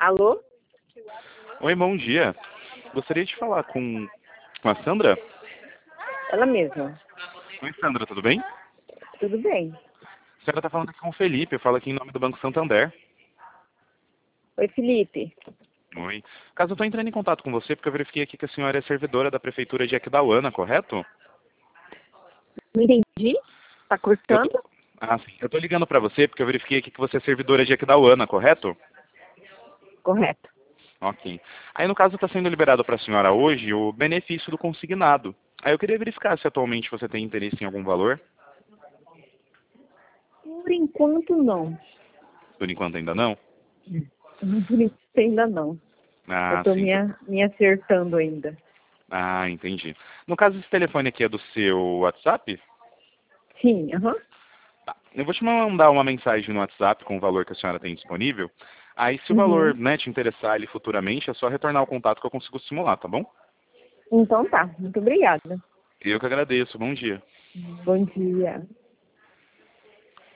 Alô? Oi, bom dia. Gostaria de falar com a Sandra. Ela mesma. Oi, Sandra, tudo bem? Tudo bem. A senhora está falando aqui com o Felipe, eu falo aqui em nome do Banco Santander. Oi, Felipe. Oi. Caso eu estou entrando em contato com você porque eu verifiquei aqui que a senhora é servidora da Prefeitura de Aquidauana, correto? Não entendi? Tá Eu cortando? tô... Ah, sim. Eu estou ligando para você porque eu verifiquei aqui que você é servidora de Aquidauana, correto? Correto. Ok. Aí, no caso, está sendo liberado para a senhora hoje o benefício do consignado. Aí eu queria verificar se atualmente você tem interesse em algum valor. Por enquanto, não. Por enquanto ainda não? Por enquanto, ainda não. Eu Ah, tô sim. me acertando ainda. Ah, entendi. No caso, esse telefone aqui é do seu WhatsApp? Sim, aham. Tá. Eu vou te mandar uma mensagem no WhatsApp com o valor que a senhora tem disponível. Aí, se o valor, Uhum. né, te interessar ele futuramente, é só retornar o contato que eu consigo simular, tá bom? Então tá. Muito obrigada. Eu que agradeço. Bom dia. Bom dia.